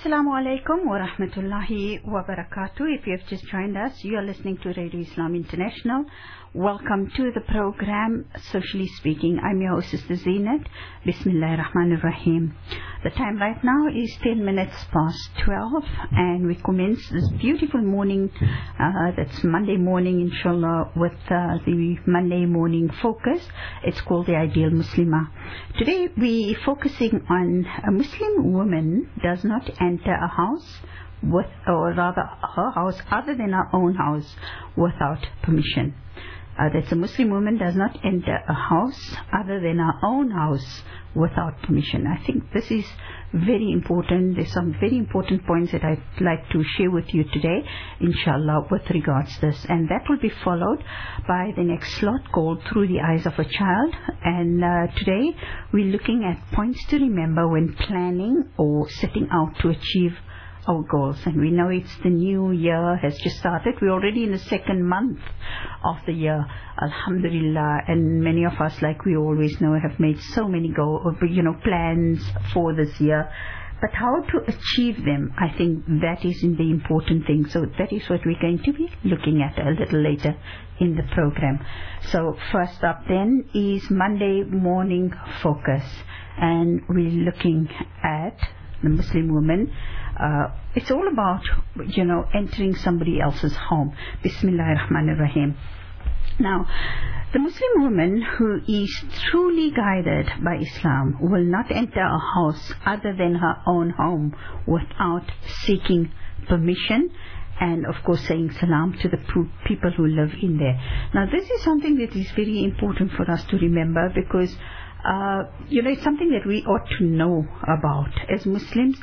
Assalamu alaikum wa rahmatullahi wa barakatuh. If you have just joined us, you are listening to Radio Islam International. Welcome to the program, Socially Speaking. I'm your host, Sister Zeenat. Bismillahir Rahmanir Rahim. The time right now is 10 minutes past 12, and we commence this beautiful morning, that's Monday morning, inshallah, with the Monday morning focus. It's called The Ideal Muslimah. Today we're focusing on a Muslim woman does not enter a house or rather her house other than her own house without permission. That a Muslim woman does not enter a house other than her own house without permission. I think this is very important. There's some very important points that I'd like to share with you today, inshallah, with regards to this. And that will be followed by the next slot called Through the Eyes of a Child. And today we're looking at points to remember when planning or setting out to achieve our goals. And we know it's the new year has just started. We're already in the second month of the year, alhamdulillah, and many of us, like we always know, have made so many plans for this year. But how to achieve them, I think that is the important thing. So that is what we're going to be looking at a little later in the program. So first up then is Monday morning focus, and we're looking at the Muslim woman. It's all about, entering somebody else's home. Bismillahir Rahmanir Rahim. Now, the Muslim woman who is truly guided by Islam will not enter a house other than her own home without seeking permission and, of course, saying salam to the people who live in there. Now, this is something that is very important for us to remember because, it's something that we ought to know about as Muslims.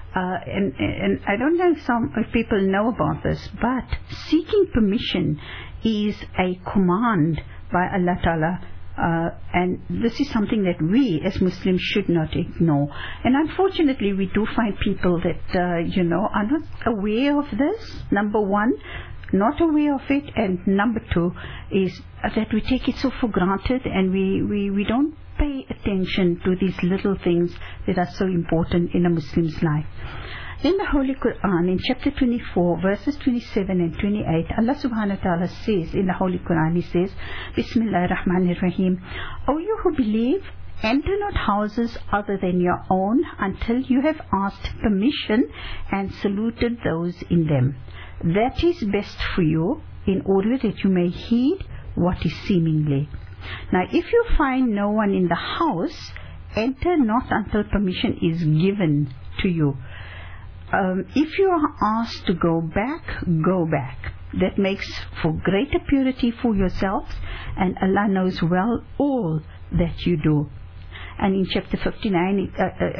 And I don't know if people know about this, but seeking permission is a command by Allah Ta'ala, and this is something that we as Muslims should not ignore. And unfortunately we do find people that are not aware of this. Number one, not aware of it, and number two is that we take it so for granted, and we don't pay attention to these little things that are so important in a Muslim's life. In the Holy Quran, in chapter 24, verses 27 and 28, Allah subhanahu wa ta'ala says in the Holy Quran, He says, Bismillahir Rahmanir Rahim, O you who believe, enter not houses other than your own until you have asked permission and saluted those in them. That is best for you, in order that you may heed what is seemingly. Now, if you find no one in the house, enter not until permission is given to you. If you are asked to go back, go back. That makes for greater purity for yourselves, and Allah knows well all that you do. And in chapter 59,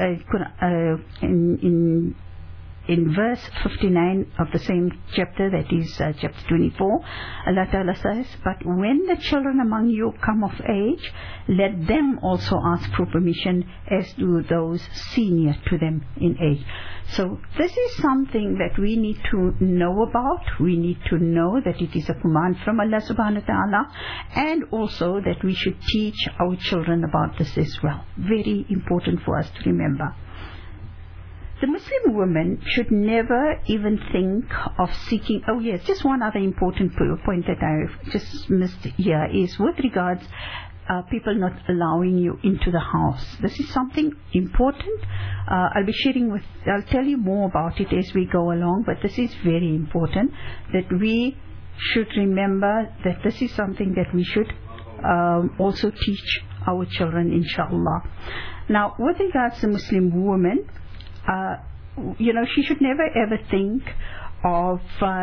in verse 59 of the same chapter, that is chapter 24, Allah Ta'ala says, but when the children among you come of age, let them also ask for permission, as do those senior to them in age. So this is something that we need to know about. We need to know that it is a command from Allah subhanahu wa ta'ala, and also that we should teach our children about this as well. Very important for us to remember. The Muslim woman should never even think of seeking. Oh yes, just one other important point that I just missed here is with regards people not allowing you into the house. This is something important. I'll tell you more about it as we go along, but this is very important that we should remember that this is something that we should also teach our children, inshallah. Now, with regards to Muslim woman, she should never ever think of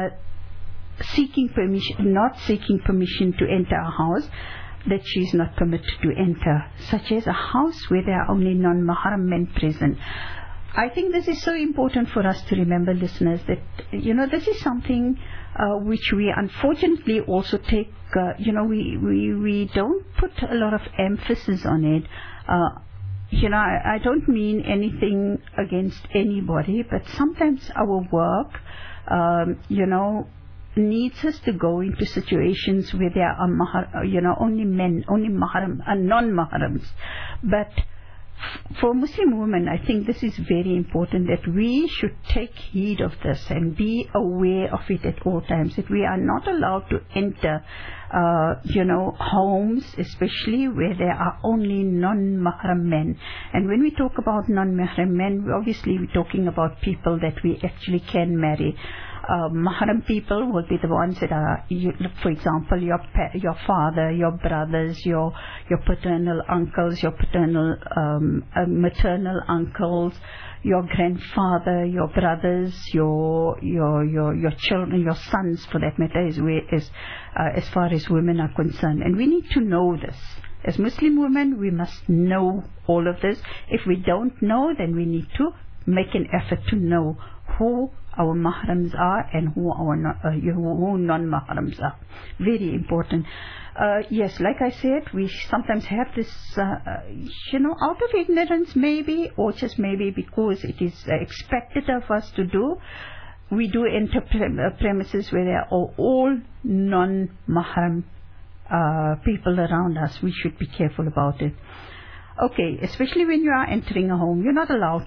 not seeking permission to enter a house that she is not permitted to enter, such as a house where there are only non-mahram men present. I think this is so important for us to remember, listeners, that this is something which we unfortunately also take. We don't put a lot of emphasis on it. I don't mean anything against anybody, but sometimes our work, needs us to go into situations where there are only men, only mahram and non-mahrams. But For Muslim women, I think this is very important, that we should take heed of this and be aware of it at all times, that we are not allowed to enter homes, especially where there are only non-mahram men. And when we talk about non-mahram men, obviously we're talking about people that we actually can marry. Mahram people will be the ones that are, for example, your father, your brothers, your paternal uncles, your paternal maternal uncles, your grandfather, your brothers, your children, your sons, for that matter, as far as women are concerned. And we need to know this. As Muslim women, we must know all of this. If we don't know, then we need to make an effort to know who our mahrams are and who our non-mahrams are. Very important. Yes, like I said, we sometimes have this, out of ignorance maybe, or just maybe because it is expected of us to do, we do enter premises where there are all non-mahram people around us. We should be careful about it. Okay, especially when you are entering a home, you're not allowed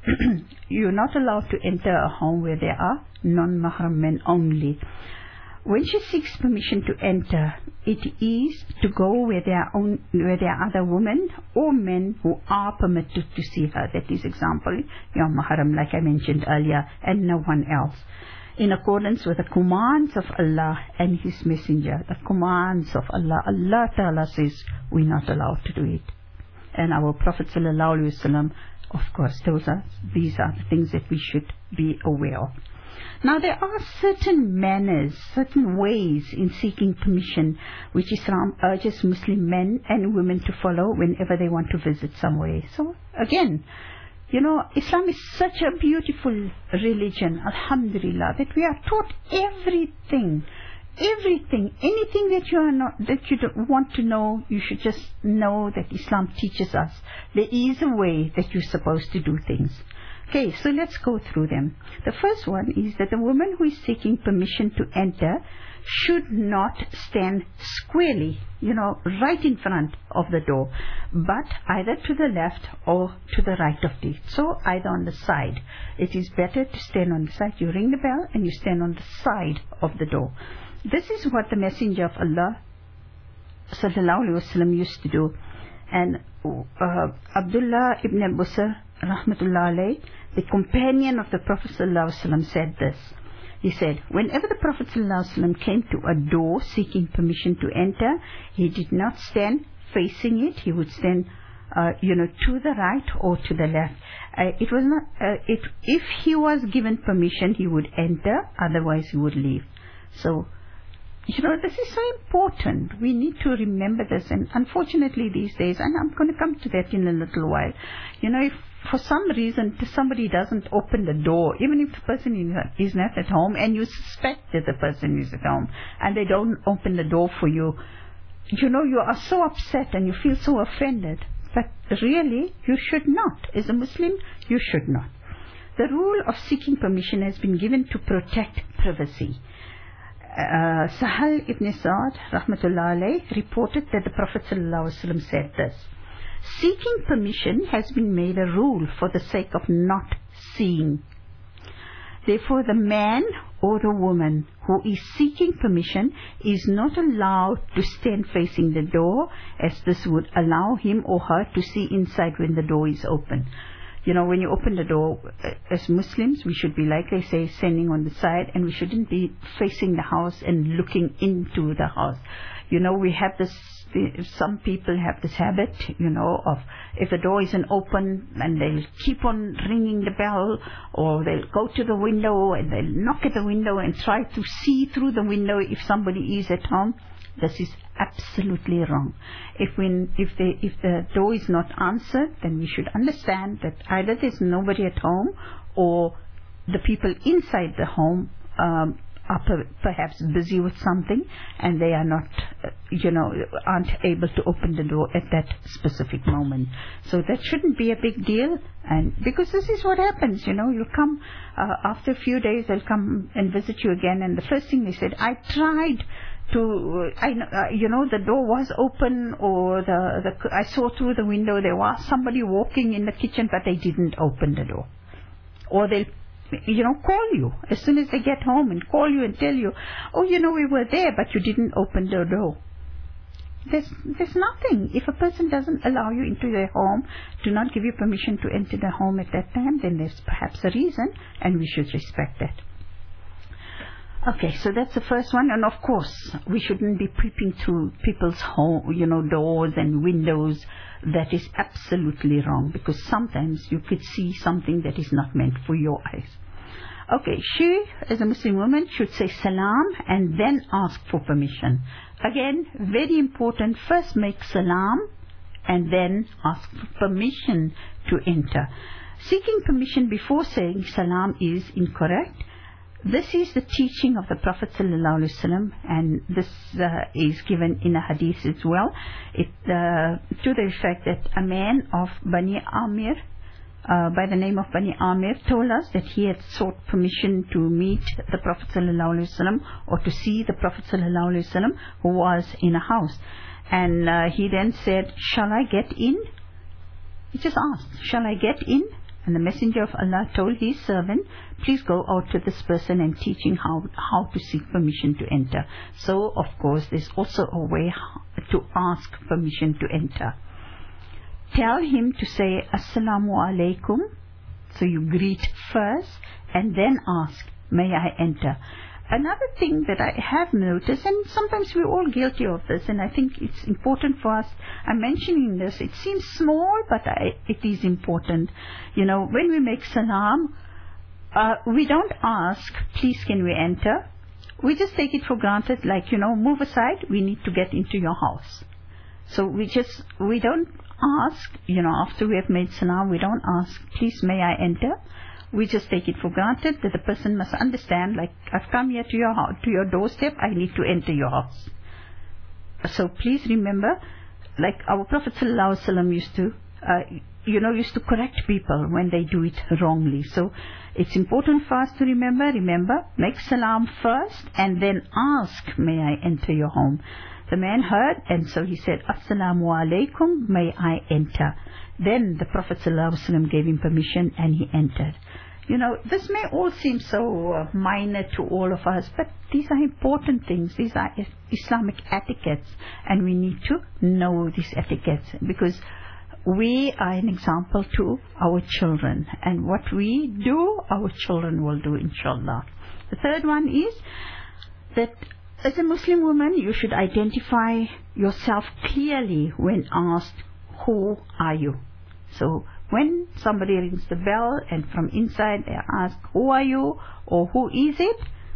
to enter a home where there are non-mahram men only. When she seeks permission to enter, it is to go where there are other women or men who are permitted to see her. That is, example, your mahram, like I mentioned earlier, and no one else. In accordance with the commands of Allah and His Messenger, the commands of Allah, Allah Ta'ala says we're not allowed to do it. And our Prophet ﷺ, of course, these are the things that we should be aware of. Now, there are certain manners, certain ways in seeking permission which Islam urges Muslim men and women to follow whenever they want to visit somewhere. So, again, Islam is such a beautiful religion, alhamdulillah, that we are taught everything, anything that you don't want to know, you should just know that Islam teaches us. There is a way that you're supposed to do things. Okay, so let's go through them. The first one is that the woman who is seeking permission to enter should not stand squarely, right in front of the door, but either to the left or to the right of it. So either on the side. It is better to stand on the side. You ring the bell and you stand on the side of the door. This is what the Messenger of Allah ﷺ used to do. And Abdullah ibn Busr, rahmatullah alayh, the companion of the Prophet ﷺ, said this. He said, whenever the Prophet ﷺ came to a door seeking permission to enter, he did not stand facing it. He would stand to the right or to the left. It was not. If he was given permission, he would enter. Otherwise, he would leave. So, this is so important. We need to remember this. And unfortunately these days, and I'm going to come to that in a little while, if for some reason somebody doesn't open the door, even if the person is not at home and you suspect that the person is at home and they don't open the door for you, you are so upset and you feel so offended. But really, you should not. As a Muslim, you should not. The rule of seeking permission has been given to protect privacy. Sahal ibn Sa'd, rahmatullah alayh, reported that the Prophet ﷺ said this: seeking permission has been made a rule for the sake of not seeing. Therefore, the man or the woman who is seeking permission is not allowed to stand facing the door, as this would allow him or her to see inside when the door is open. When you open the door, as Muslims, we should be, like they say, standing on the side, and we shouldn't be facing the house and looking into the house. We have this, some people have this habit, of if the door isn't open, and they'll keep on ringing the bell, or they'll go to the window and they'll knock at the window and try to see through the window if somebody is at home. This is absolutely wrong. If the door is not answered, then we should understand that either there's nobody at home, or the people inside the home are perhaps busy with something, and they are not, aren't able to open the door at that specific moment. So that shouldn't be a big deal, and because this is what happens, you'll come after a few days, they'll come and visit you again, and the first thing they said, I tried the door was open, or I saw through the window there was somebody walking in the kitchen, but they didn't open the door. Or they'll, call you as soon as they get home and call you and tell you, oh, we were there, but you didn't open the door. There's nothing. If a person doesn't allow you into their home, do not give you permission to enter the home at that time, then there's perhaps a reason, and we should respect that. Okay, so that's the first one. And of course, we shouldn't be peeping through people's home, doors and windows. That is absolutely wrong, because sometimes you could see something that is not meant for your eyes. Okay, she, as a Muslim woman, should say salam and then ask for permission. Again, very important, first make salam and then ask for permission to enter. Seeking permission before saying salam is incorrect. This is the teaching of the Prophet ﷺ, and this is given in a hadith as well. To the effect that a man of Bani Amir, by the name of Bani Amir, told us that he had sought permission to meet the Prophet ﷺ or to see the Prophet ﷺ, who was in a house. And he then said, shall I get in? He just asked, shall I get in? And the Messenger of Allah told his servant, please go out to this person and teach him how to seek permission to enter. So, of course, there's also a way to ask permission to enter. Tell him to say, Assalamu alaikum. So you greet first and then ask, may I enter? Another thing that I have noticed, and sometimes we're all guilty of this, and I think it's important for us, I'm mentioning this, it seems small, but it is important. When we make salam, we don't ask, please can we enter? We just take it for granted, like, move aside, we need to get into your house. So we don't ask, after we have made salam, we don't ask, please may I enter? We just take it for granted that the person must understand, like, I've come here to your doorstep, I need to enter your house. So please remember, like our Prophet ﷺ used to correct people when they do it wrongly. So it's important for us to remember, make salam first and then ask, may I enter your home? The man heard, and so he said, Assalamu alaikum, may I enter? Then the Prophet ﷺ gave him permission and he entered. This may all seem so minor to all of us, but these are important things. These are Islamic etiquettes, and we need to know these etiquettes, because we are an example to our children, and what we do, our children will do, inshallah. The third one is that as a Muslim woman, you should identify yourself clearly when asked, who are you? So when somebody rings the bell and from inside they ask, who are you, or who is it?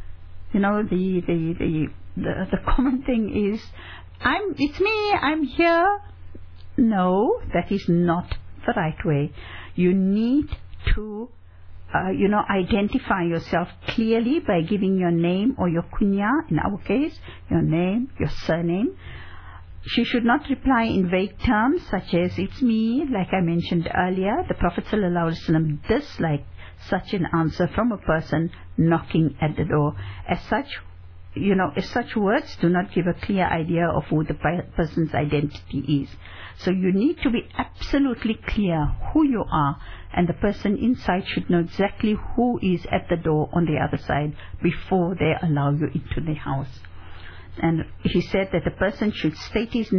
The common thing is, it's me, I'm here. No, that is not the right way. You need to identify yourself clearly by giving your name or your kunya, in our case, your name, your surname. She should not reply in vague terms such as, it's me, like I mentioned earlier. The Prophet ﷺ disliked such an answer from a person knocking at the door. As such words do not give a clear idea of who the person's identity is. So you need to be absolutely clear who you are, and the person inside should know exactly who is at the door on the other side before they allow you into the house. And he said that the person should state his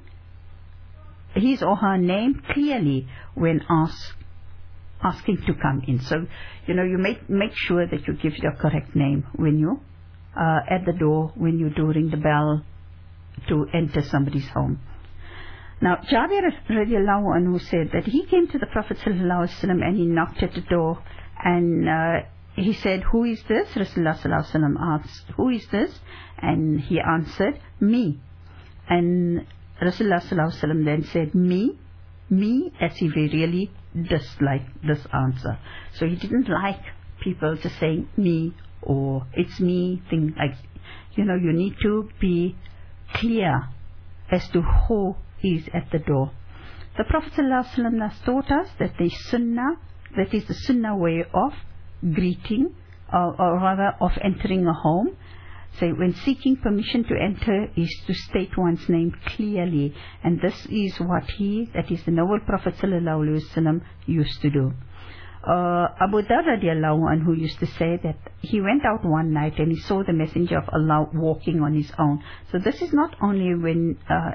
or her name clearly when asking to come in. So, you make sure that you give your correct name when you at the door, when you do ring the bell to enter somebody's home. Now, Jabir radiallahu anhu said that he came to the Prophet sallallahu alaihi wasallam and he knocked at the door, and he said, who is this? Rasulullah sallallahu alaihi wasallam asked, who is this? And he answered, me. And Rasulullah sallallahu alaihi wasallam then said, me, as if he really disliked this answer. So he didn't like people just saying me or it's me, things like, you need to be clear as to who is at the door. The Prophet ﷺ has taught us that the sunnah, that is the sunnah way of greeting, or rather of entering a home. So when seeking permission to enter is to state one's name clearly, and this is what that is the noble Prophet sallallahu alaihi wasallam used to do. Abu Dharr radiallahu anhu used to say that he went out one night and he saw the Messenger of Allah walking on his own. So this is not only when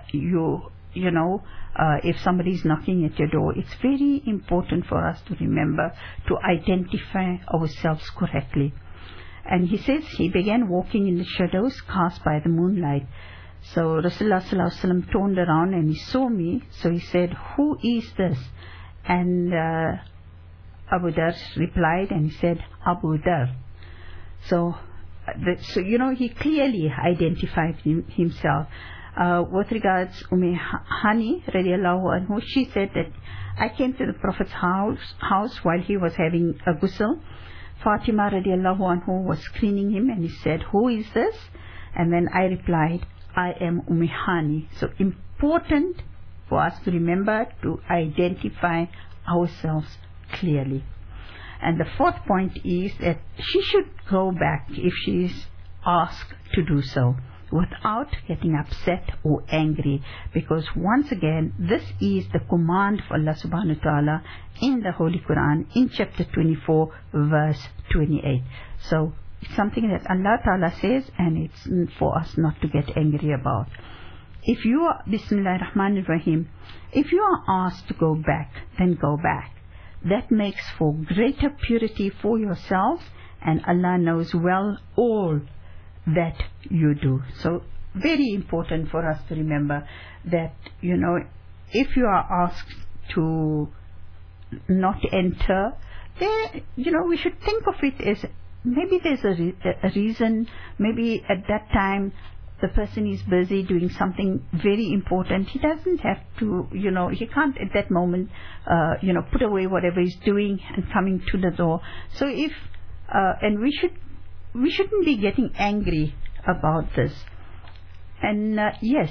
if somebody is knocking at your door. It's very important for us to remember to identify ourselves correctly. And he says he began walking in the shadows cast by the moonlight. So Rasulullah sallallahu alaihi wasallam turned around and he saw me. So he said, "Who is this?" And Abu Dharr replied and he said, "Abu Dharr." So he clearly identified himself. With regards Hani radiallahu anhu, she said that I came to the Prophet's house while he was having a ghusl. Fatima radiallahu anhu was cleaning him and he said, "Who is this?" And then I replied, "I am Hani." So important for us to remember to identify ourselves clearly. And the fourth point is that she should go back if she is asked to do so, without getting upset or angry, because once again this is the command of Allah subhanahu wa ta'ala in the Holy Quran in chapter 24 verse 28. So it's something that Allah ta'ala says, and it's for us not to get angry about. If you are Bismillahir Rahmanir Rahim, if you are asked to go back, then go back. That makes for greater purity for yourselves, and Allah knows well all that you do. So very important for us to remember that, if you are asked to not enter, then, we should think of it as maybe there's a reason. Maybe at that time the person is busy doing something very important. He doesn't have to, he can't at that moment, put away whatever he's doing and coming to the door. So and we shouldn't be getting angry about this. And yes,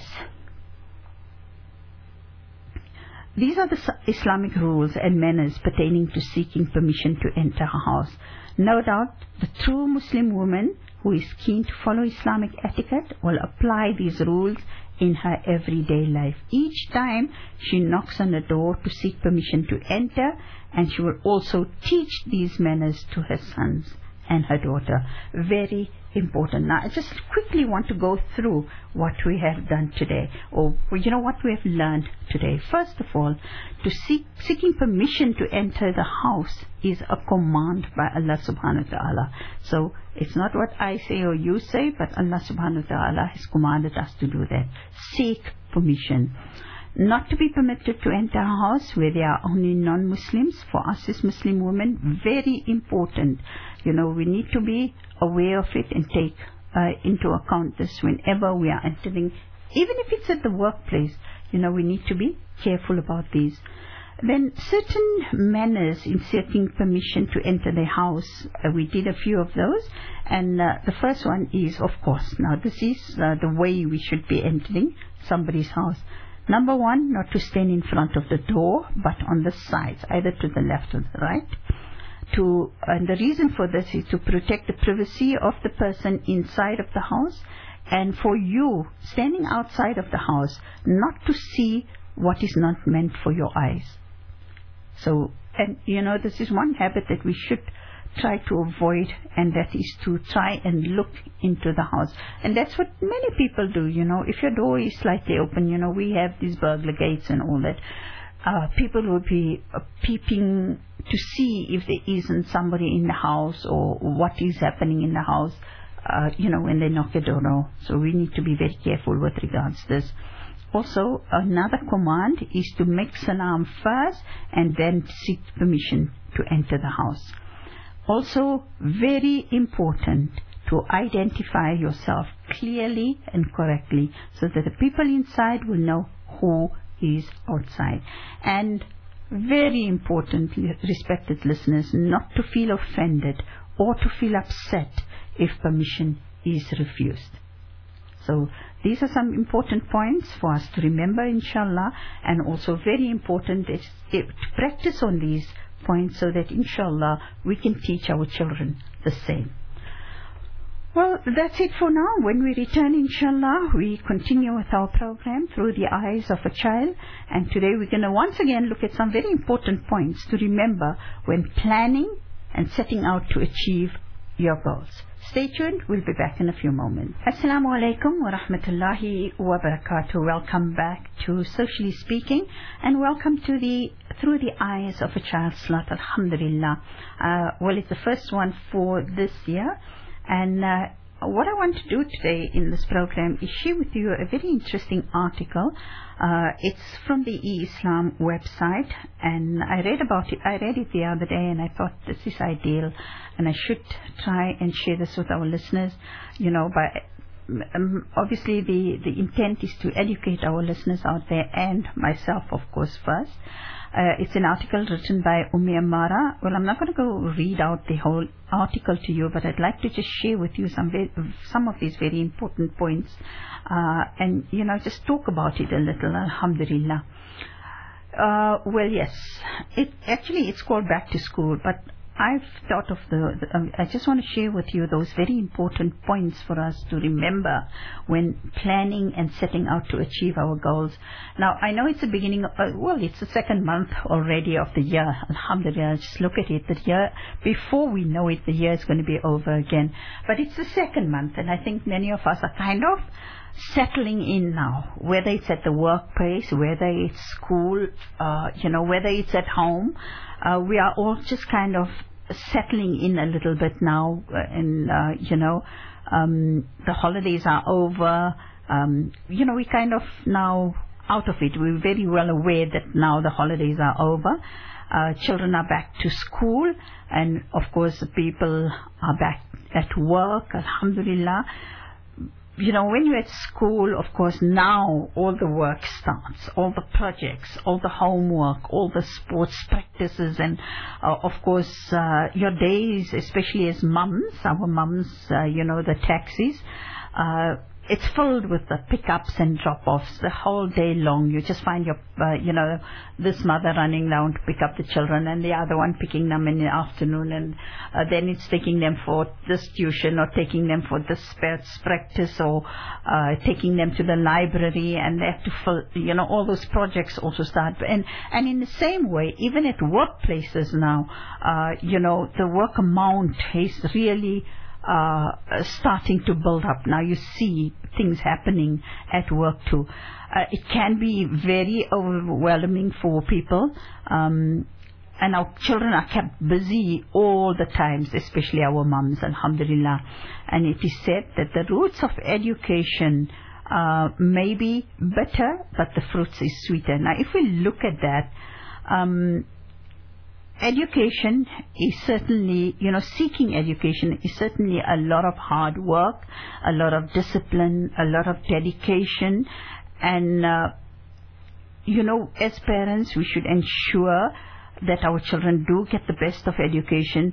these are the Islamic rules and manners pertaining to seeking permission to enter a house. No doubt the true Muslim woman who is keen to follow Islamic etiquette will apply these rules in her everyday life. Each time she knocks on the door to seek permission to enter, and she will also teach these manners to her sons and her daughter. Very important. Now I just quickly want to go through what we have done today, or what we have learned today. First of all, seeking permission to enter the house is a command by Allah subhanahu wa ta'ala. So it's not what I say or you say, but Allah subhanahu wa ta'ala has commanded us to do that. Seek permission. Not to be permitted to enter a house where there are only non-Muslims. For us as Muslim women, very important. We need to be aware of it and take into account this whenever we are entering, even if it's at the workplace. We need to be careful about these. Then certain manners in seeking permission to enter the house, we did a few of those, and the first one is, of course, now this is the way we should be entering somebody's house. Number one, not to stand in front of the door, but on the sides, either to the left or the right. And the reason for this is to protect the privacy of the person inside of the house, and for you standing outside of the house not to see what is not meant for your eyes. So, and this is one habit that we should try to avoid, and that is to try and look into the house. And that's what many people do. If your door is slightly open, we have these burglar gates and all that. People will be peeping to see if there isn't somebody in the house or what is happening in the house, when they knock the door. So we need to be very careful with regards to this. Also, another command is to make salam first and then seek permission to enter the house. Also, very important to identify yourself clearly and correctly so that the people inside will know who is outside. And very important, respected listeners, not to feel offended or to feel upset if permission is refused. So these are some important points for us to remember, inshallah, and also very important is to practice on these points so that inshallah we can teach our children the same. Well, that's it for now. When we return, inshallah, we continue with our program Through the Eyes of a Child. And today we're going to once again look at some very important points to remember when planning and setting out to achieve your goals. Stay tuned. We'll be back in a few moments. Assalamu alaikum wa rahmatullahi wa barakatuh. Welcome back to Socially Speaking, and welcome to the Through the Eyes of a Child slot. Alhamdulillah. Well, it's the first one for this year. And what I want to do today in this program is share with you a very interesting article. It's from the E-Islam website, and I read it the other day, and I thought this is ideal, and I should try and share this with our listeners. You know, obviously the intent is to educate our listeners out there, and myself, of course, first. It's an article written by Amara. Well, I'm not going to go read out the whole article to you, but I'd like to just share with you some of these very important points, and just talk about it a little. Alhamdulillah. Well, yes, it's called Back to School, but I've thought of I just want to share with you those very important points for us to remember when planning and setting out to achieve our goals. Now, I know it's the beginning it's the second month already of the year. Alhamdulillah, just look at it. The year, before we know it, the year is going to be over again. But it's the second month, and I think many of us are kind of settling in now, whether it's at the workplace, whether it's school, whether it's at home. We are all just kind of settling in a little bit now, and the holidays are over. We kind of now out of it. We're very well aware that now the holidays are over. Children are back to school, and of course the people are back at work. Alhamdulillah. When you're at school, of course, now all the work starts, all the projects, all the homework, all the sports practices, and of course, your days, especially as mums, our mums, the taxis, it's filled with the pickups and drop-offs the whole day long. You just find this mother running down to pick up the children, and the other one picking them in the afternoon, and then it's taking them for this tuition, or taking them for this sports practice, or taking them to the library, and they have to fill, all those projects also start. And in the same way, even at workplaces now, the work amount is really starting to build up. Now you see things happening at work too. It can be very overwhelming for people, and our children are kept busy all the times, especially our mums, alhamdulillah. And it is said that the roots of education may be bitter, but the fruits is sweeter. Now if we look at that, education is certainly, seeking education is certainly a lot of hard work, a lot of discipline, a lot of dedication. And, as parents, we should ensure that our children do get the best of education,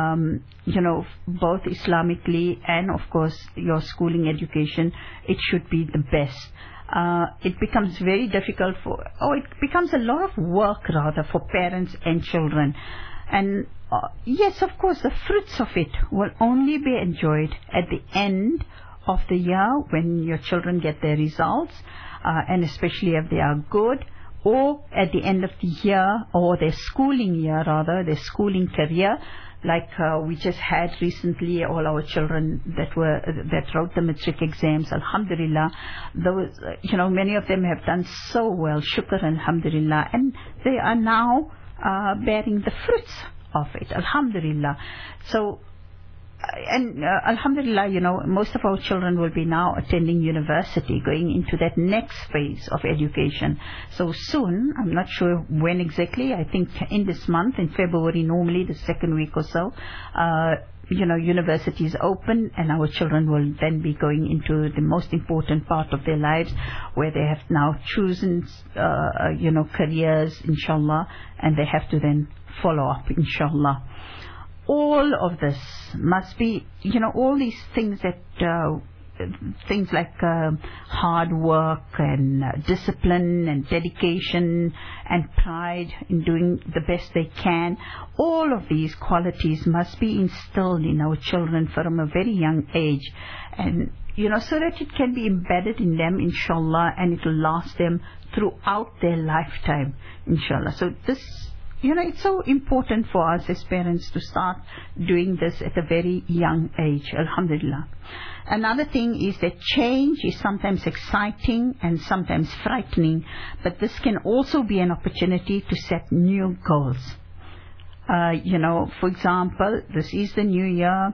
both Islamically and, of course, your schooling education. It should be the best. It becomes very difficult it becomes a lot of work rather for parents and children. And yes, of course, the fruits of it will only be enjoyed at the end of the year when your children get their results, and especially if they are good, or at the end of the year, or their schooling year rather, their schooling career. Like we just had recently, all our children that wrote the matric exams, alhamdulillah, those, many of them have done so well, shukr, alhamdulillah, and they are now bearing the fruits of it, alhamdulillah. So, and alhamdulillah, most of our children will be now attending university, going into that next phase of education. So soon, I'm not sure when exactly, I think in this month, in February, normally the second week or so, universities open, and our children will then be going into the most important part of their lives, where they have now chosen, careers, inshallah, and they have to then follow up, inshallah. All of this must be, all these things that things like hard work and discipline and dedication and pride in doing the best they can. All of these qualities must be instilled in our children from a very young age, and so that it can be embedded in them, inshallah, and it will last them throughout their lifetime, inshallah. So this, it's so important for us as parents to start doing this at a very young age, alhamdulillah. Another thing is that change is sometimes exciting and sometimes frightening, but this can also be an opportunity to set new goals. For example, this is the new year,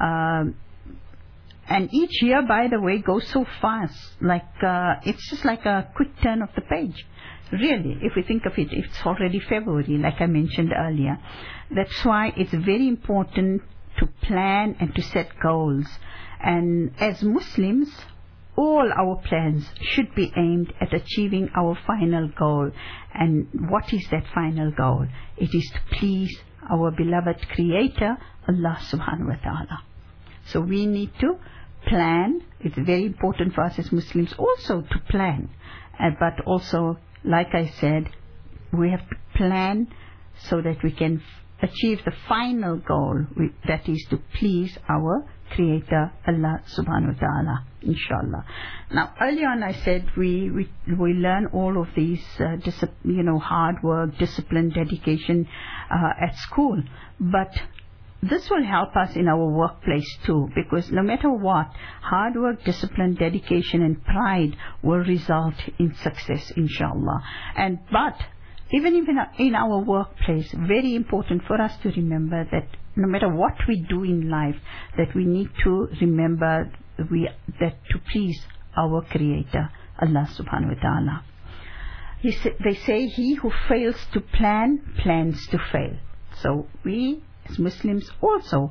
and each year, by the way, goes so fast. It's just like a quick turn of the page. Really, if we think of it, it's already February, like I mentioned earlier. That's why it's very important to plan and to set goals. And as Muslims, all our plans should be aimed at achieving our final goal. And what is that final goal? It is to please our beloved Creator, Allah subhanahu wa ta'ala. So we need to plan. It's very important for us as Muslims also to plan. But also, like I said, we have to plan so that we can achieve the final goal, that is to please our Creator, Allah subhanahu wa ta'ala, inshallah. Now, earlier on I said we learn all of these, hard work, discipline, dedication at school. But this will help us in our workplace too, because no matter what, hard work, discipline, dedication and pride will result in success, inshallah. But even in our workplace, very important for us to remember that no matter what we do in life, that we need to remember that to please our Creator, Allah subhanahu wa ta'ala. They say he who fails to plan, plans to fail. So we as Muslims also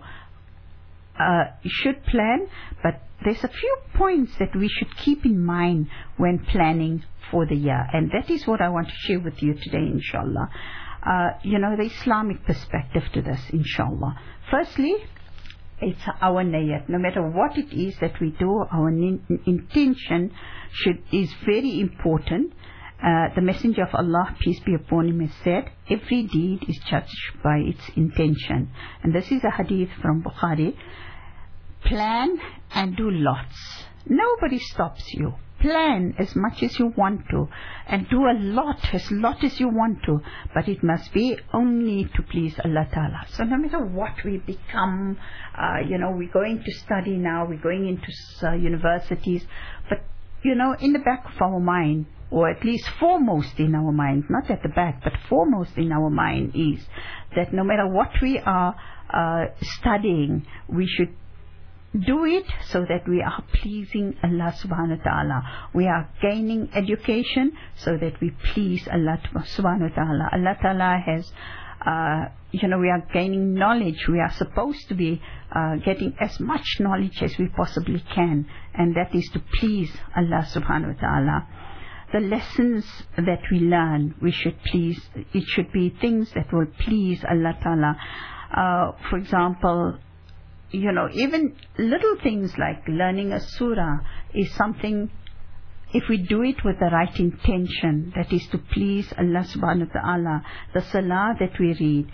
should plan, but there's a few points that we should keep in mind when planning for the year, and that is what I want to share with you today, inshallah. The Islamic perspective to this, inshallah. Firstly, it's our niyat. No matter what it is that we do, our intention is very important. The Messenger of Allah, peace be upon him, has said, every deed is judged by its intention. And this is a hadith from Bukhari. Plan and do lots. Nobody stops you. Plan as much as you want to, and do a lot as you want to, but it must be only to please Allah Ta'ala. So no matter what we become, we're going to study now, we're going into universities, but in the back of our mind, or at least foremost in our mind, not at the back, but foremost in our mind, is that no matter what we are studying, we should do it so that we are pleasing Allah subhanahu wa ta'ala. We are gaining education so that we please Allah subhanahu wa ta'ala. Allah ta'ala has, we are gaining knowledge. We are supposed to be getting as much knowledge as we possibly can, and that is to please Allah subhanahu wa ta'ala. The lessons that we learn, it should be things that will please Allah ta'ala. For example, even little things like learning a surah is something, if we do it with the right intention, that is to please Allah subhanahu wa ta'ala. The salah that we read,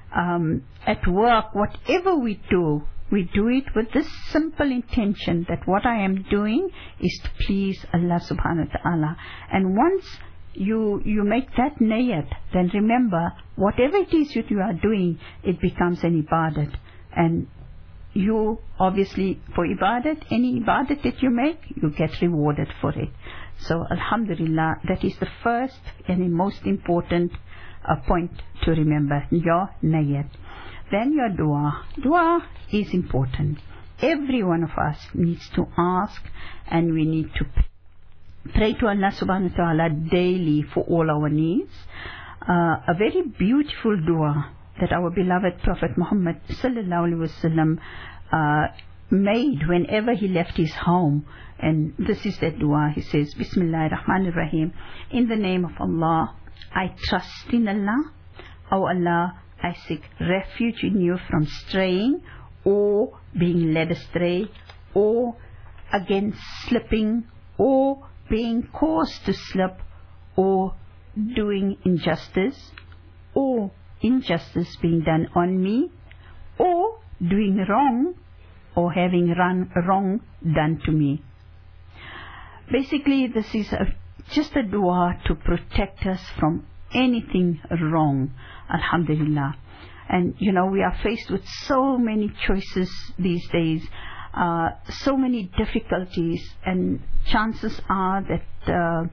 at work, whatever we do it with this simple intention that what I am doing is to please Allah subhanahu wa ta'ala. And once you make that niyat, then remember, whatever it is that you are doing, it becomes an ibadat. And you obviously, for ibadat, any ibadat that you make, you get rewarded for it. So alhamdulillah, that is the first and the most important point to remember, your niyat. Then your dua. Dua is important. Every one of us needs to ask, and we need to pray to Allah subhanahu wa ta'ala daily for all our needs. A very beautiful dua that our beloved Prophet Muhammad sallallahu alaihi wasallam made whenever he left his home, and this is that dua. He says, Bismillahir Rahmanir Rahim, in the name of Allah, I trust in Allah. O Allah, I seek refuge in you from straying or being led astray or against slipping or being caused to slip, or doing injustice, or injustice being done on me, or doing wrong, or having wrong done to me. Basically, this is just a dua to protect us from anything wrong. Alhamdulillah. And we are faced with so many choices these days, so many difficulties, and chances are that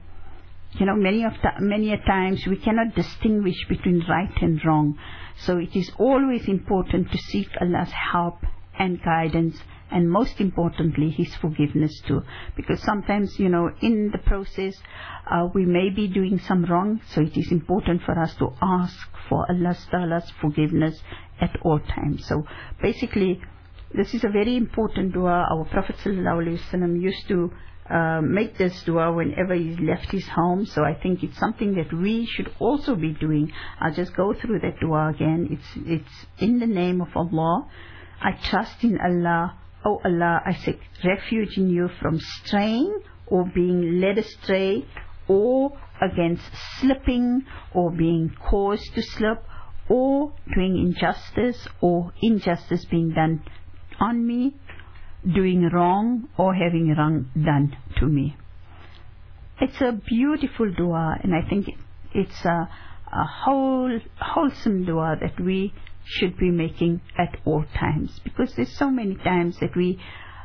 many a times we cannot distinguish between right and wrong. So it is always important to seek Allah's help and guidance, and most importantly His forgiveness too, because sometimes in the process we may be doing some wrong, so it is important for us to ask for Allah's forgiveness at all times. So basically this is a very important dua. Our Prophet ﷺ used to make this dua whenever he left his home, so I think it's something that we should also be doing. I'll just go through that dua again. It's in the name of Allah. I trust in Allah. O Allah, I seek refuge in you from straying or being led astray, or against slipping or being caused to slip, or doing injustice or injustice being done on me, doing wrong or having wrong done to me. It's a beautiful dua, and I think it's a wholesome dua that we should be making at all times, because there's so many times that we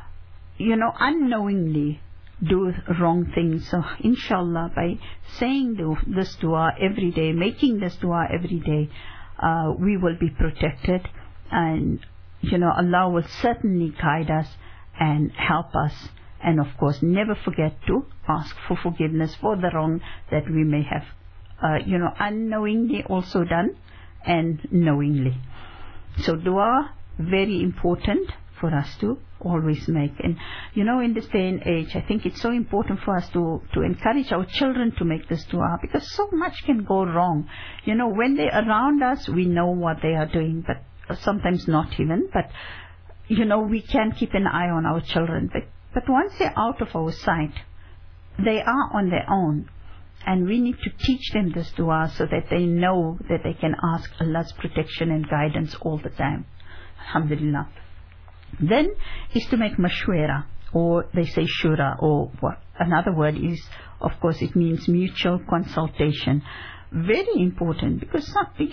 unknowingly do wrong things. So inshallah, by saying this dua every day, making this dua every day, we will be protected, and Allah will certainly guide us and help us. And of course, never forget to ask for forgiveness for the wrong that we may have unknowingly also done, and knowingly. So dua, very important for us to always make. And in this day and age, I think it's so important for us to encourage our children to make this dua, because so much can go wrong. When they're around us, we know what they are doing, but sometimes not even. But we can keep an eye on our children. But once they're out of our sight, they are on their own. And we need to teach them this dua so that they know that they can ask Allah's protection and guidance all the time. Alhamdulillah. Then is to make mashwara, or they say shura, or another word is, of course, it means mutual consultation. Very important, because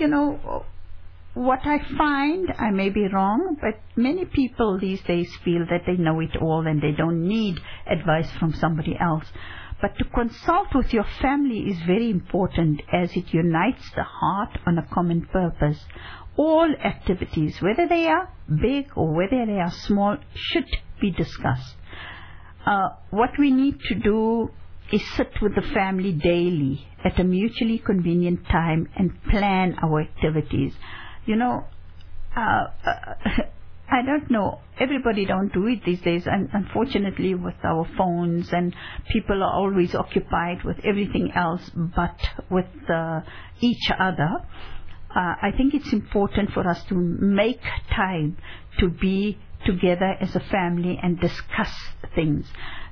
what I find, I may be wrong, but many people these days feel that they know it all and they don't need advice from somebody else. But to consult with your family is very important, as it unites the heart on a common purpose. All activities, whether they are big or whether they are small, should be discussed. What we need to do is sit with the family daily at a mutually convenient time and plan our activities. I don't know, everybody don't do it these days, and unfortunately with our phones, and people are always occupied with everything else but with each other. I think it's important for us to make time to be together as a family and discuss things.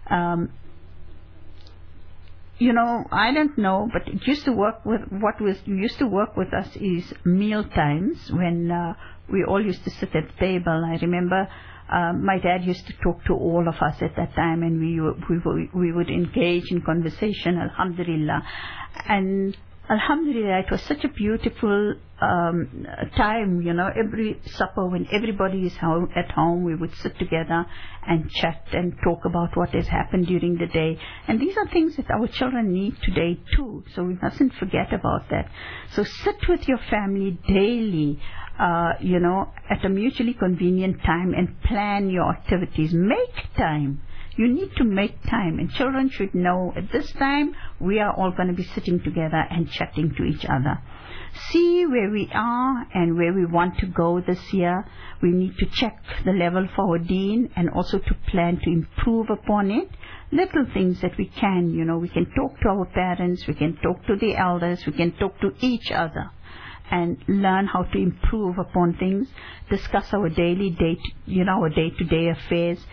I don't know, but it used to work with used to work with us is meal times, when we all used to sit at the table. I remember my dad used to talk to all of us at that time, and we would engage in conversation. Alhamdulillah. And Alhamdulillah, it was such a beautiful time, every supper, when everybody is at home, we would sit together and chat and talk about what has happened during the day. And these are things that our children need today too, so we mustn't forget about that. So sit with your family daily, at a mutually convenient time, and plan your activities. Make time. You need to make time, and children should know at this time we are all going to be sitting together and chatting to each other. See where we are and where we want to go this year. We need to check the level for our deen, and also to plan to improve upon it. Little things that we can, we can talk to our parents, we can talk to the elders, we can talk to each other, and learn how to improve upon things. Discuss our our day-to-day affairs.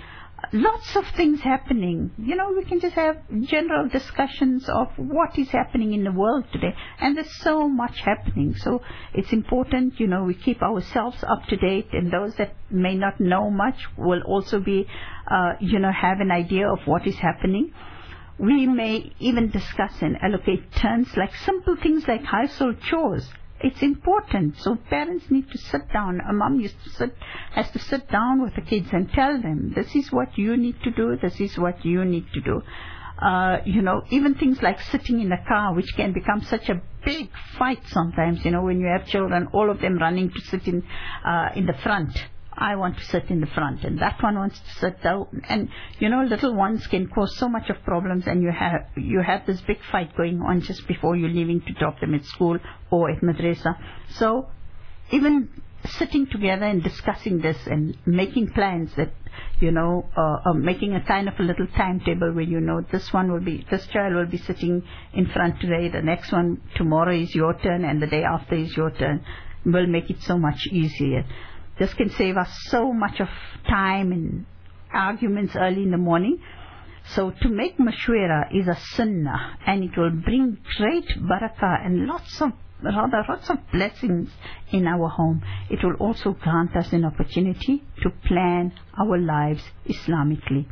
lots of things happening. We can just have general discussions of what is happening in the world today. And there's so much happening. So it's important, we keep ourselves up to date. And those that may not know much will also be, have an idea of what is happening. We may even discuss and allocate turns, like simple things like household chores. It's important. So parents need to sit down. A mom has to sit down with the kids and tell them, this is what you need to do, this is what you need to do. Even things like sitting in a car, which can become such a big fight sometimes, when you have children, all of them running to sit in the front. I want to sit in the front, and that one wants to sit down. And little ones can cause so much of problems, and you have this big fight going on just before you're leaving to drop them at school or at madrasa. So even sitting together and discussing this and making plans that making a kind of a little timetable where this child will be sitting in front today, the next one tomorrow is your turn, and the day after is your turn, will make it so much easier. This can save us so much of time and arguments early in the morning. So to make mashwara is a sunnah, and it will bring great barakah and lots of blessings in our home. It will also grant us an opportunity to plan our lives Islamically.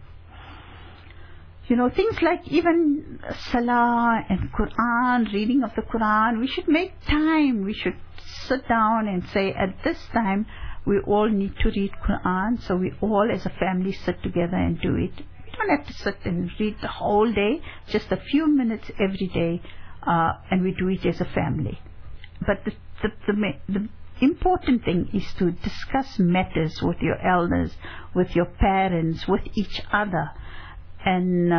Things like even Salah and Quran, reading of the Quran, we should make time. We should sit down and say, at this time, we all need to read Quran, so we all as a family sit together and do it. We don't have to sit and read the whole day, just a few minutes every day, and we do it as a family. But the important thing is to discuss matters with your elders, with your parents, with each other. And,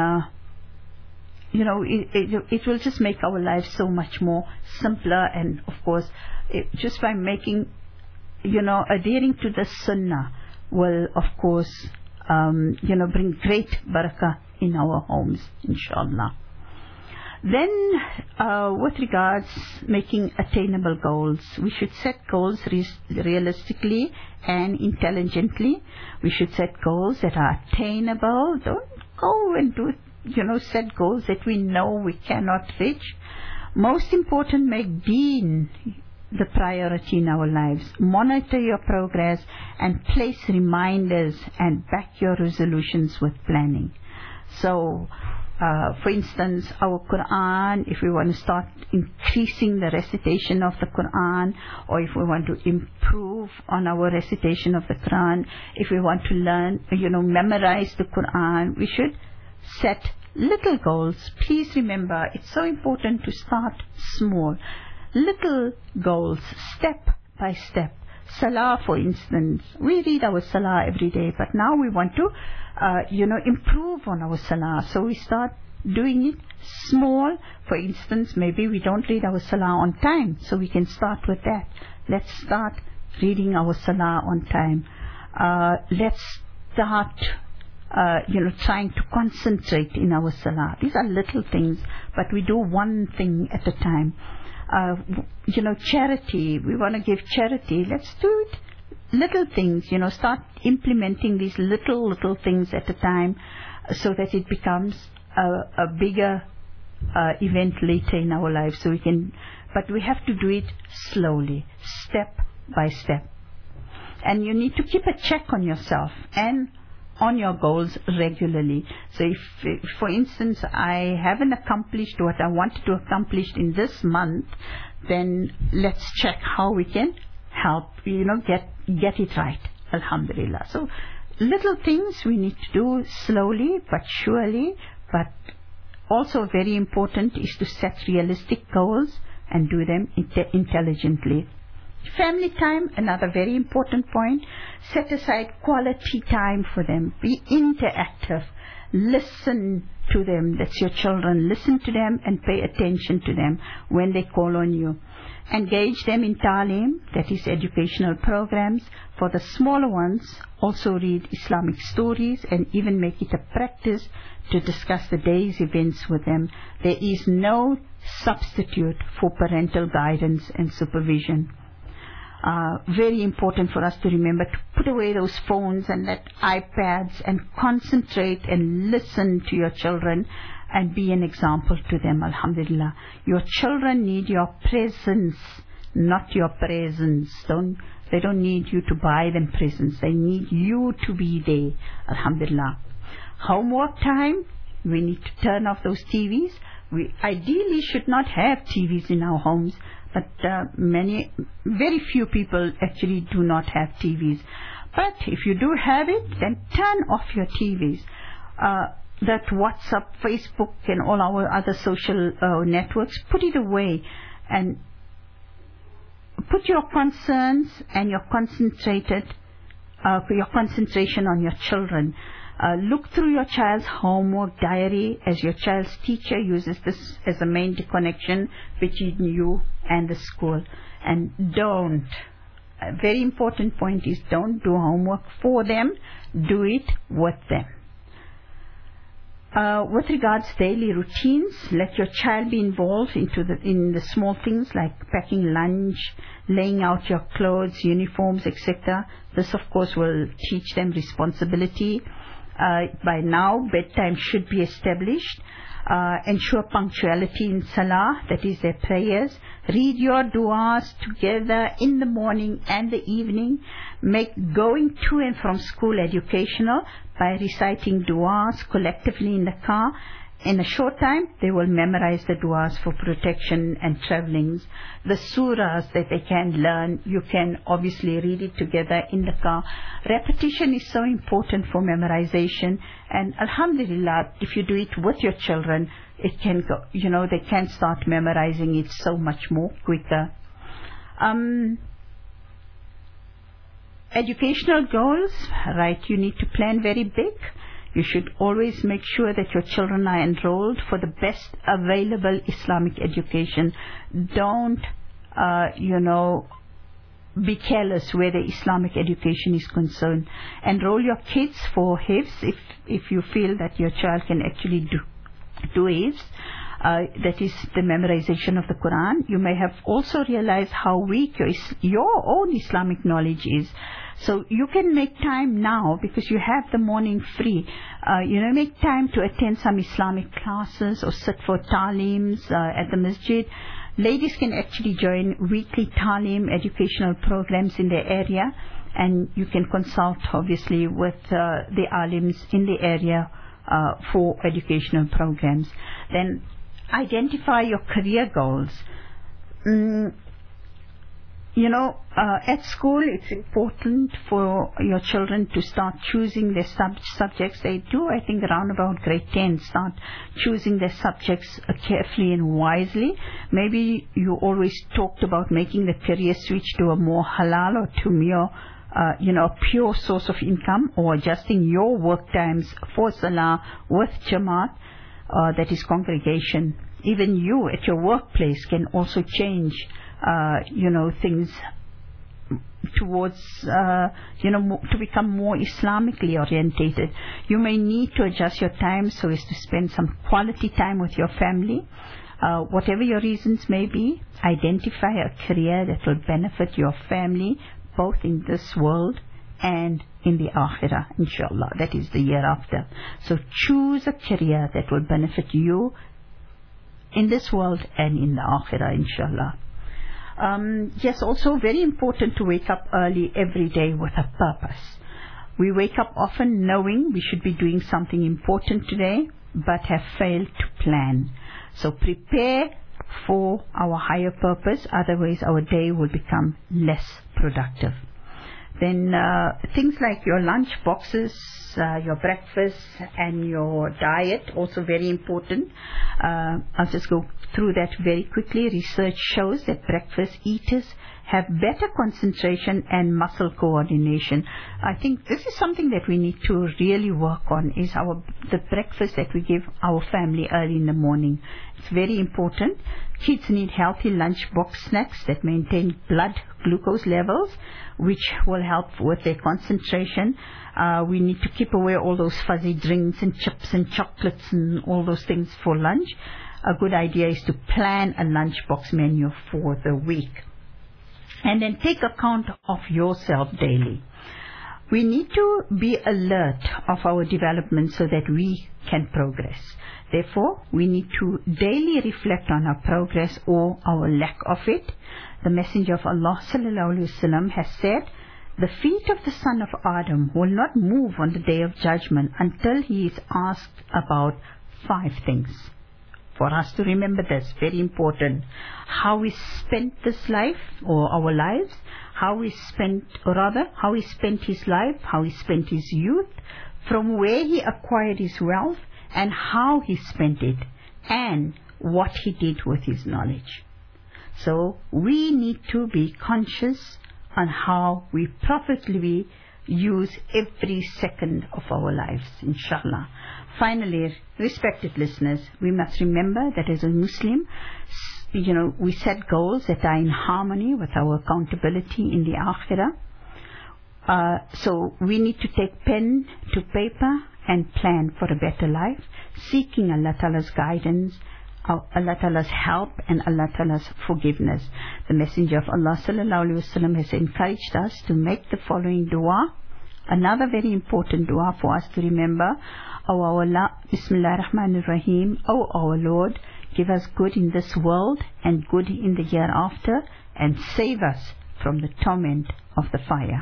it will just make our lives so much more simpler. And, of course, just by making adhering to the sunnah will, of course, bring great barakah in our homes, inshallah. Then, with regards making attainable goals, we should set goals realistically and intelligently. We should set goals that are attainable. Don't go and set goals that we know we cannot reach. Most important, make deen the priority in our lives. Monitor your progress and place reminders and back your resolutions with planning. So, for instance, our Quran, if we want to start increasing the recitation of the Quran, or if we want to improve on our recitation of the Quran, if we want to learn, memorize the Quran, we should set little goals. Please remember, it's so important to start small. Little goals, step by step. Salah, for instance, we read our Salah every day, but now we want to, improve on our Salah. So we start doing it small. For instance, maybe we don't read our Salah on time, so we can start with that. Let's start reading our Salah on time. Let's start, trying to concentrate in our Salah. These are little things, but we do one thing at a time. Charity, we want to give charity. Let's do it. Little things, start implementing these little things at a time, so that it becomes a bigger event later in our lives. So but we have to do it slowly, step by step. And you need to keep a check on yourself and on your goals regularly. So if, for instance, I haven't accomplished what I wanted to accomplish in this month, then let's check how we can help, get it right. Alhamdulillah. So little things we need to do slowly but surely, but also very important is to set realistic goals and do them intelligently. Family time, another very important point. Set aside quality time for them. Be interactive. Listen to them. That's your children. Listen to them and pay attention to them when they call on you. Engage them in ta'aleem, that is educational programs. For the smaller ones, also read Islamic stories and even make it a practice to discuss the day's events with them. There is no substitute for parental guidance and supervision. Very important for us to remember to put away those phones and that iPads and concentrate and listen to your children and be an example to them. Alhamdulillah. Your children need your presence, not your presents. They don't need you to buy them presents. They need you to be there. Alhamdulillah. Homework time, we need to turn off those TVs. We ideally should not have TVs in our homes, but very few people actually do not have TVs. But if you do have it, then turn off your TVs. That WhatsApp, Facebook, and all our other social networks, put it away and put your concerns and your concentration on your children. Look through your child's homework diary as your child's teacher uses this as a main connection between you and the school. And a very important point is don't do homework for them, do it with them. With regards to daily routines, let your child be involved in the small things like packing lunch, laying out your clothes, uniforms, etc. This, of course, will teach them responsibility. By now, bedtime should be established. Ensure punctuality in salah, that is their prayers. Read your du'as together in the morning and the evening. Make going to and from school educational by reciting du'as collectively in the car. In a short time, they will memorize the du'as for protection and travelings. The surahs that they can learn, you can obviously read it together in the car. Repetition is so important for memorization. And alhamdulillah, if you do it with your children, it can go, they can start memorizing it so much more quicker. Educational goals, right, you need to plan very big. You should always make sure that your children are enrolled for the best available Islamic education. Don't, be careless where the Islamic education is concerned. Enroll your kids for hifz if you feel that your child can actually do hifz. That is the memorization of the Quran. You may have also realized how weak your own Islamic knowledge is. So you can make time now because you have the morning free. Make time to attend some Islamic classes or sit for ta'leems at the masjid. Ladies can actually join weekly ta'leem educational programs in their area, and you can consult obviously with the alims in the area for educational programs. Then identify your career goals. At school, it's important for your children to start choosing their subjects. They do, I think, around about grade 10, start choosing their subjects carefully and wisely. Maybe you always talked about making the career switch to a more halal or to more, a pure source of income, or adjusting your work times for salah with jamaat, that is congregation. Even you at your workplace can also change things towards, to become more Islamically orientated. You may need to adjust your time so as to spend some quality time with your family. Whatever your reasons may be, identify a career that will benefit your family both in this world and in the akhirah, inshallah. That is the year after. So choose a career that will benefit you in this world and in the akhirah, inshallah. Yes, also very important to wake up early every day with a purpose. We wake up often knowing we should be doing something important today, but have failed to plan. So prepare for our higher purpose, otherwise our day will become less productive. Then things like your lunch boxes, your breakfast and your diet, also very important. I'll just go through that very quickly. Research shows that breakfast eaters have better concentration and muscle coordination. I think this is something that we need to really work on, is the breakfast that we give our family early in the morning. It's very important. Kids need healthy lunchbox snacks that maintain blood glucose levels, which will help with their concentration. We need to keep away all those fuzzy drinks and chips and chocolates and all those things for lunch. A good idea is to plan a lunchbox menu for the week. and then take account of yourself daily. We need to be alert of our development so that we can progress. Therefore, we need to daily reflect on our progress or our lack of it. The Messenger of Allah ﷺ has said, the feet of the son of Adam will not move on the day of judgment until he is asked about 5 things. For us to remember this, very important. How we spent this life or our lives, how he spent his life, how he spent his youth, from where he acquired his wealth, and how he spent it, and what he did with his knowledge. So we need to be conscious on how we profitably use every second of our lives, inshallah. Finally, respected listeners, we must remember that as a Muslim, we set goals that are in harmony with our accountability in the Akhirah. So we need to take pen to paper and plan for a better life, seeking Allah Ta'ala's guidance, Allah Ta'ala's help, and Allah Ta'ala's forgiveness. The Messenger of Allah Sallallahu Alaihi Wasallam has encouraged us to make the following dua. Another very important dua for us to remember. O our Allah, Bismillah ar-Rahman ar-Rahim. O our Lord, give us good in this world and good in the hereafter, and save us from the torment of the fire.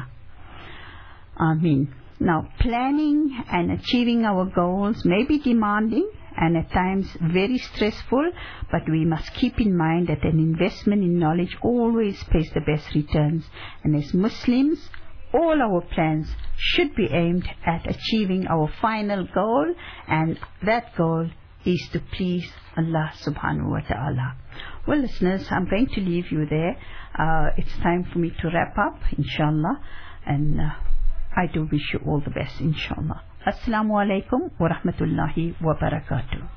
Ameen. Now, planning and achieving our goals may be demanding and at times very stressful, but we must keep in mind that an investment in knowledge always pays the best returns. And as Muslims, all our plans should be aimed at achieving our final goal, and that goal is to please Allah subhanahu wa ta'ala. Well, listeners, I'm going to leave you there. It's time for me to wrap up, inshallah, and I do wish you all the best, inshallah. Assalamu alaikum wa rahmatullahi wa barakatuh.